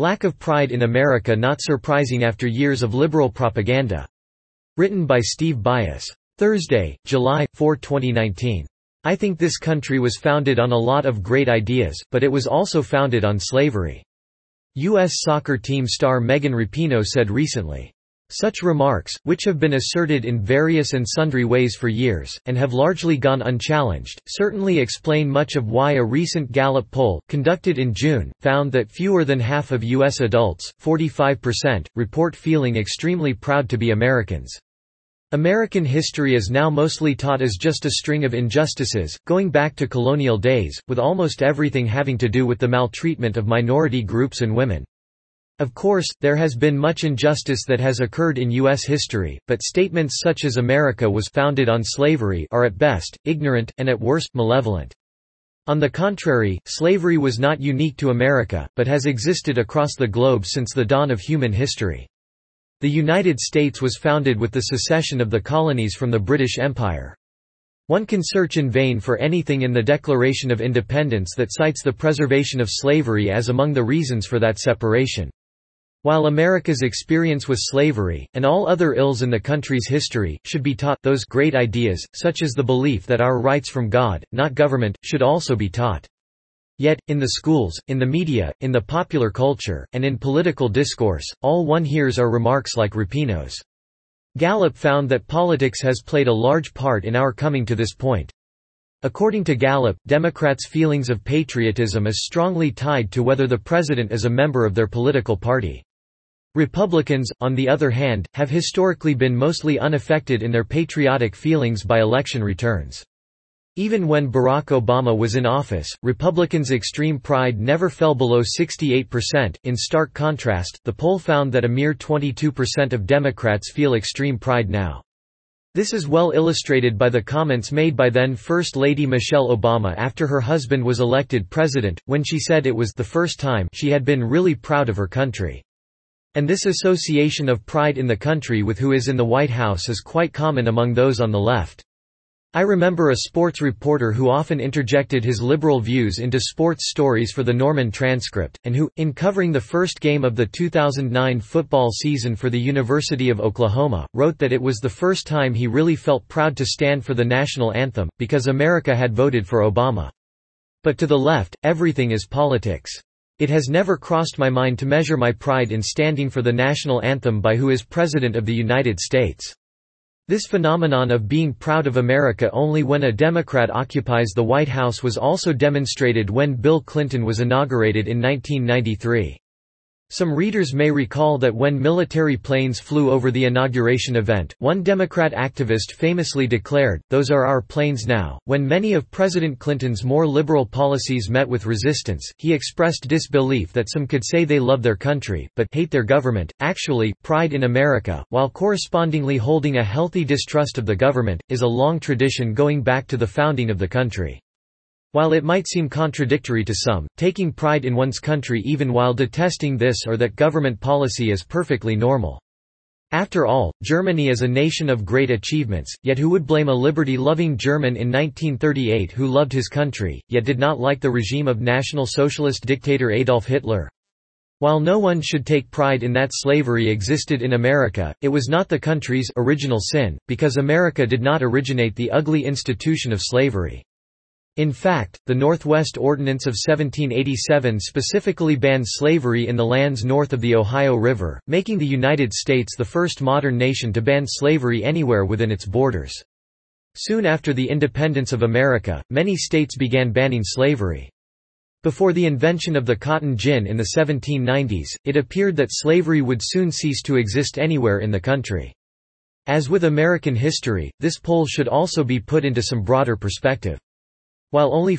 Lack of pride in America not surprising after years of liberal propaganda. Written by Steve Bias. Thursday, July 4, 2019. I think this country was founded on a lot of great ideas, but it was also founded on slavery. U.S. soccer team star Megan Rapinoe said recently. Such remarks, which have been asserted in various and sundry ways for years, and have largely gone unchallenged, certainly explain much of why a recent Gallup poll, conducted in June, found that fewer than half of U.S. adults, 45%, report feeling extremely proud to be Americans. American history is now mostly taught as just a string of injustices, going back to colonial days, with almost everything having to do with the maltreatment of minority groups and women. Of course, there has been much injustice that has occurred in U.S. history, but statements such as America was founded on slavery are at best, ignorant, and at worst, malevolent. On the contrary, slavery was not unique to America, but has existed across the globe since the dawn of human history. The United States was founded with the secession of the colonies from the British Empire. One can search in vain for anything in the Declaration of Independence that cites the preservation of slavery as among the reasons for that separation. While America's experience with slavery, and all other ills in the country's history, should be taught, those great ideas, such as the belief that our rights from God, not government, should also be taught. Yet, in the schools, in the media, in the popular culture, and in political discourse, all one hears are remarks like Rapinoe's. Gallup found that politics has played a large part in our coming to this point. According to Gallup, Democrats' feelings of patriotism is strongly tied to whether the president is a member of their political party. Republicans, on the other hand, have historically been mostly unaffected in their patriotic feelings by election returns. Even when Barack Obama was in office, Republicans' extreme pride never fell below 68%. In stark contrast, the poll found that a mere 22% of Democrats feel extreme pride now. This is well illustrated by the comments made by then First Lady Michelle Obama after her husband was elected president, when she said it was the first time she had been really proud of her country. And this association of pride in the country with who is in the White House is quite common among those on the left. I remember a sports reporter who often interjected his liberal views into sports stories for the Norman Transcript, and who, in covering the first game of the 2009 football season for the University of Oklahoma, wrote that it was the first time he really felt proud to stand for the national anthem, because America had voted for Obama. But to the left, everything is politics. It has never crossed my mind to measure my pride in standing for the national anthem by who is President of the United States. This phenomenon of being proud of America only when a Democrat occupies the White House was also demonstrated when Bill Clinton was inaugurated in 1993. Some readers may recall that when military planes flew over the inauguration event, one Democrat activist famously declared, "Those are our planes now." When many of President Clinton's more liberal policies met with resistance, he expressed disbelief that some could say they love their country, but hate their government. Actually, pride in America, while correspondingly holding a healthy distrust of the government, is a long tradition going back to the founding of the country. While it might seem contradictory to some, taking pride in one's country even while detesting this or that government policy is perfectly normal. After all, Germany is a nation of great achievements, yet who would blame a liberty-loving German in 1938 who loved his country, yet did not like the regime of National Socialist dictator Adolf Hitler? While no one should take pride in that slavery existed in America, it was not the country's original sin, because America did not originate the ugly institution of slavery. In fact, the Northwest Ordinance of 1787 specifically banned slavery in the lands north of the Ohio River, making the United States the first modern nation to ban slavery anywhere within its borders. Soon after the independence of America, many states began banning slavery. Before the invention of the cotton gin in the 1790s, it appeared that slavery would soon cease to exist anywhere in the country. As with American history, this poll should also be put into some broader perspective. While only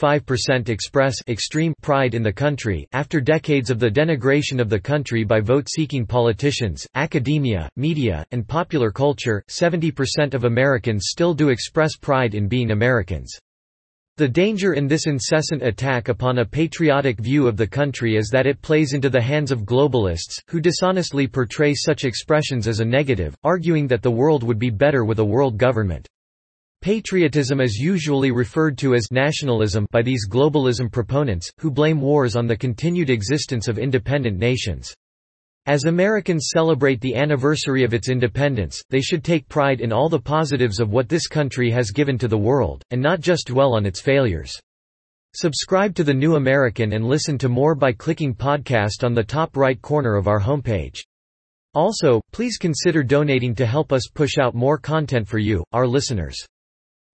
45% express extreme pride in the country, after decades of the denigration of the country by vote-seeking politicians, academia, media, and popular culture, 70% of Americans still do express pride in being Americans. The danger in this incessant attack upon a patriotic view of the country is that it plays into the hands of globalists, who dishonestly portray such expressions as a negative, arguing that the world would be better with a world government. Patriotism is usually referred to as nationalism by these globalism proponents, who blame wars on the continued existence of independent nations. As Americans celebrate the anniversary of its independence, they should take pride in all the positives of what this country has given to the world, and not just dwell on its failures. Subscribe to The New American and listen to more by clicking podcast on the top right corner of our homepage. Also, please consider donating to help us push out more content for you, our listeners.